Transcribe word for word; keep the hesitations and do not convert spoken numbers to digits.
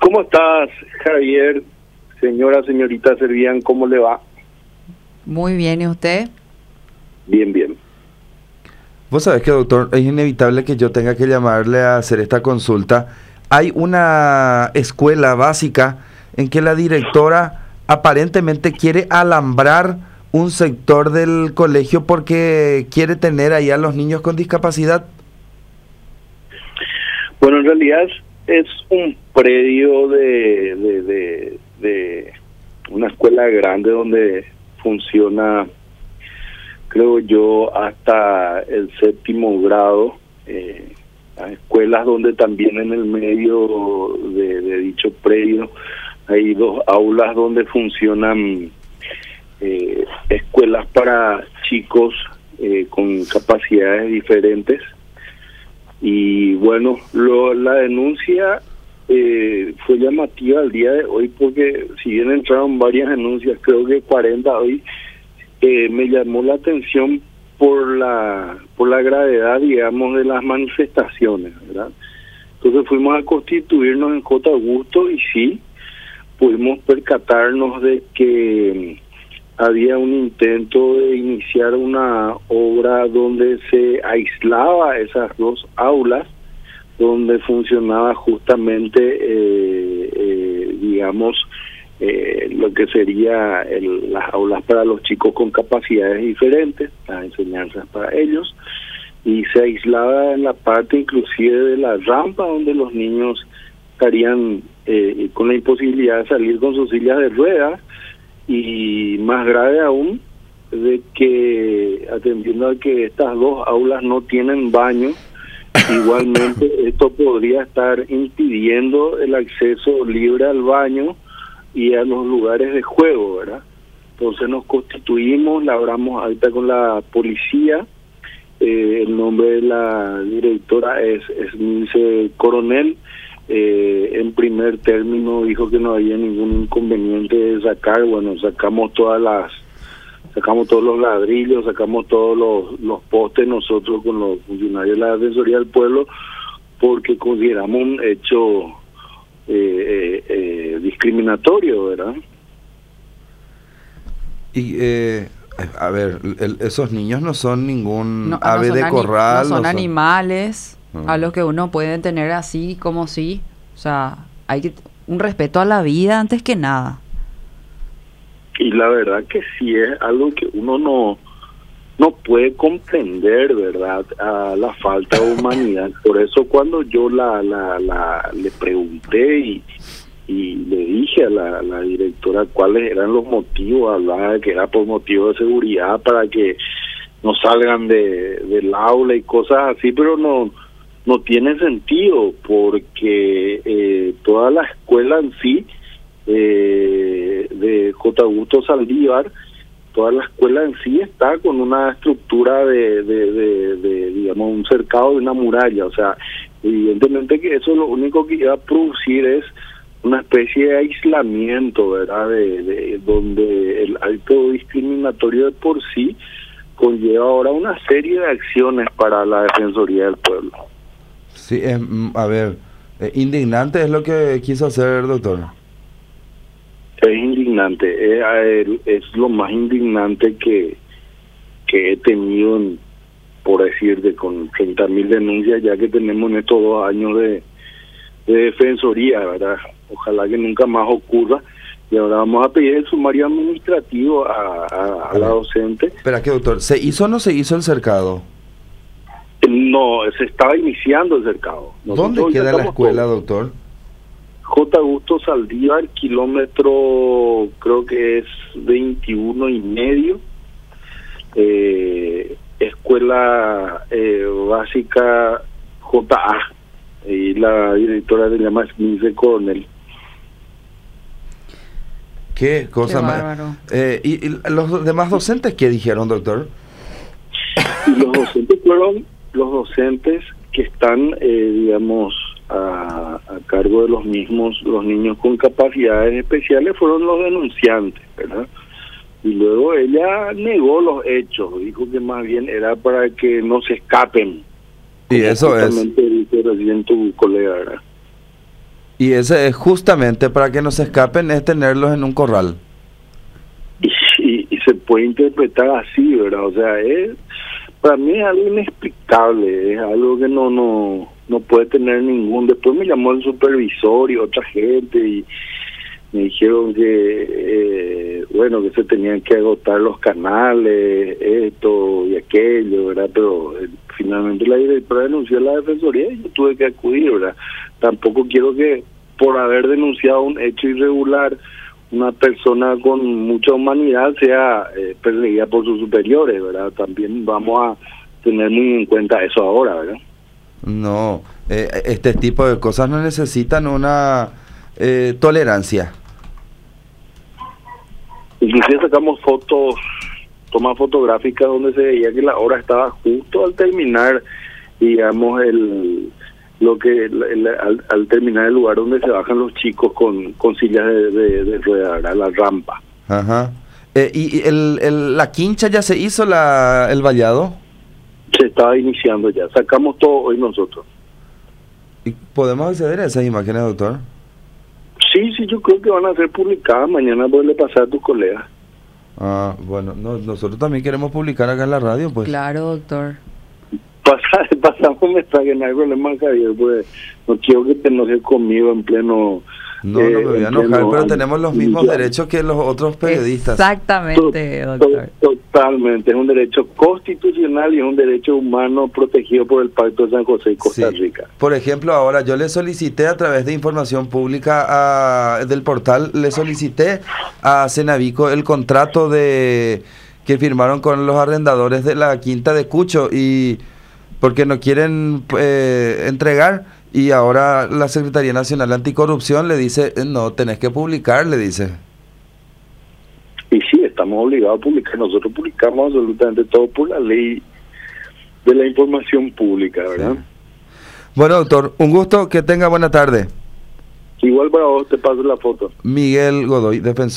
¿Cómo estás, Javier? Señora, señorita Servián, ¿cómo le va? Muy bien, ¿y usted? Bien, bien. Vos sabés que, doctor, es inevitable que yo tenga que llamarle a hacer esta consulta. Hay una escuela básica en que la directora aparentemente quiere alambrar un sector del colegio porque quiere tener ahí a los niños con discapacidad. Bueno, en realidad es un predio de, de, de, de una escuela grande donde funciona, creo yo, hasta el séptimo grado. Eh, hay escuelas donde también en el medio de, de dicho predio hay dos aulas donde funcionan eh, escuelas para chicos eh, con capacidades diferentes. Y bueno, lo, la denuncia eh, fue llamativa el día de hoy porque si bien entraron varias denuncias, creo que cuarenta hoy, eh, me llamó la atención por la por la gravedad, digamos, de las manifestaciones, ¿verdad? Entonces fuimos a constituirnos en J. Augusto y sí, pudimos percatarnos de que había un intento de iniciar una obra donde se aislaba esas dos aulas, donde funcionaba justamente, eh, eh, digamos, eh, lo que sería el, las aulas para los chicos con capacidades diferentes, las enseñanzas para ellos, y se aislaba en la parte inclusive de la rampa donde los niños estarían eh, con la imposibilidad de salir con sus sillas de ruedas. Y más grave aún, de que atendiendo a que estas dos aulas no tienen baño, igualmente esto podría estar impidiendo el acceso libre al baño y a los lugares de juego, ¿verdad? Entonces nos constituimos, labramos alta con la policía, eh, el nombre de la directora es, es Milce Coronel. Eh, en primer término dijo que no había ningún inconveniente de sacar, bueno, sacamos todas las, sacamos todos los ladrillos, sacamos todos los, los postes nosotros con los funcionarios de la Defensoría del Pueblo, porque consideramos un hecho eh, eh, eh, discriminatorio, ¿verdad? Y, eh, a ver, el, esos niños no son ningún No, ave no son de ani- corral. no son no son- animales Ah. a los que uno puede tener así como sí. O sea, hay que, un respeto a la vida antes que nada. Y la verdad que sí es algo que uno no no puede comprender, ¿verdad? A la falta de humanidad. Por eso cuando yo la la, la le pregunté y, y le dije a la, la directora cuáles eran los motivos, hablaba de que era por motivo de seguridad para que no salgan de del aula y cosas así, pero no no tiene sentido porque eh, toda la escuela en sí eh, de J. Augusto Saldívar, toda la escuela en sí está con una estructura de, de, de, de, digamos, un cercado de una muralla. O sea, evidentemente que eso lo único que iba a producir es una especie de aislamiento, ¿verdad? De, de donde el acto discriminatorio de por sí conlleva ahora una serie de acciones para la Defensoría del Pueblo. Sí, eh, mm, a ver, eh, indignante es lo que quiso hacer, doctor. Es indignante, es, a él, es lo más indignante que, que he tenido, en, por decirte, con treinta mil denuncias ya que tenemos en estos dos años de, de defensoría, ¿verdad? Ojalá que nunca más ocurra. Y ahora vamos a pedir el sumario administrativo a, a, a la docente. Espera, ¿qué, doctor? ¿Se hizo o no se hizo el cercado? No, se estaba iniciando el cercado. Nosotros ¿Dónde queda la sacamos escuela, todo. doctor? J. Augusto Saldívar, kilómetro creo que es veintiuno y medio, eh, escuela eh, básica J A, y la directora se llama Milce Coronel. ¿Qué cosa Qué más? bárbaro. Eh, ¿y, y los demás docentes qué dijeron, doctor? Y los docentes fueron los docentes que están, eh, digamos, a, a cargo de los mismos, los niños con capacidades especiales fueron los denunciantes, ¿verdad? Y luego ella negó los hechos, dijo que más bien era para que no se escapen. Y eso es. Justamente dice recién tu colega, ¿verdad? Y ese es justamente para que no se escapen, es tenerlos en un corral. Y, y, y se puede interpretar así, ¿verdad? O sea, es, para mí es algo inexplicable, es algo que no no no puede tener ningún... Después me llamó el supervisor y otra gente y me dijeron que, eh, bueno, que se tenían que agotar los canales, esto y aquello, ¿verdad? Pero eh, finalmente la directora denunció a la defensoría y yo tuve que acudir, ¿verdad? Tampoco quiero que por haber denunciado un hecho irregular una persona con mucha humanidad sea eh, perseguida por sus superiores, ¿verdad? También vamos a tener muy en cuenta eso ahora, ¿verdad? No, eh, este tipo de cosas no necesitan una eh, tolerancia. Inclusive sacamos fotos, tomas fotográficas donde se veía que la obra estaba justo al terminar, digamos, el lo que el, el, al, al terminar el lugar donde se bajan los chicos con, con sillas de, de, de ruedas, la rampa. Ajá. Eh, ¿Y, y el, el, la quincha ya se hizo, la el vallado? Se estaba iniciando ya, sacamos todo hoy nosotros. ¿Y podemos acceder a esas imágenes, doctor? Sí, sí, yo creo que van a ser publicadas mañana, puede pasar a tus colegas. Ah, bueno, no, nosotros también queremos publicar acá en la radio, pues. Claro, doctor. Pasa, pasamos un mensaje, no hay problema, Javier, pues no quiero que te enojes conmigo en pleno... No, eh, no me voy a enojar, pero tenemos los mismos ya. derechos que los otros periodistas. Exactamente, To- doctor. to- Totalmente, es un derecho constitucional y es un derecho humano protegido por el Pacto de San José y Costa Sí. Rica. Por ejemplo, ahora yo le solicité a través de información pública a, del portal, le solicité a Cenavico el contrato de que firmaron con los arrendadores de la Quinta de Cucho y porque no quieren eh, entregar. Y ahora la Secretaría Nacional Anticorrupción le dice, no, tenés que publicar, le dice. Y sí, estamos obligados a publicar. Nosotros publicamos absolutamente todo por la ley de la información pública, ¿verdad? Sí. Bueno, doctor, un gusto, que tenga buena tarde. Igual para vos te paso la foto. Miguel Godoy, defensor.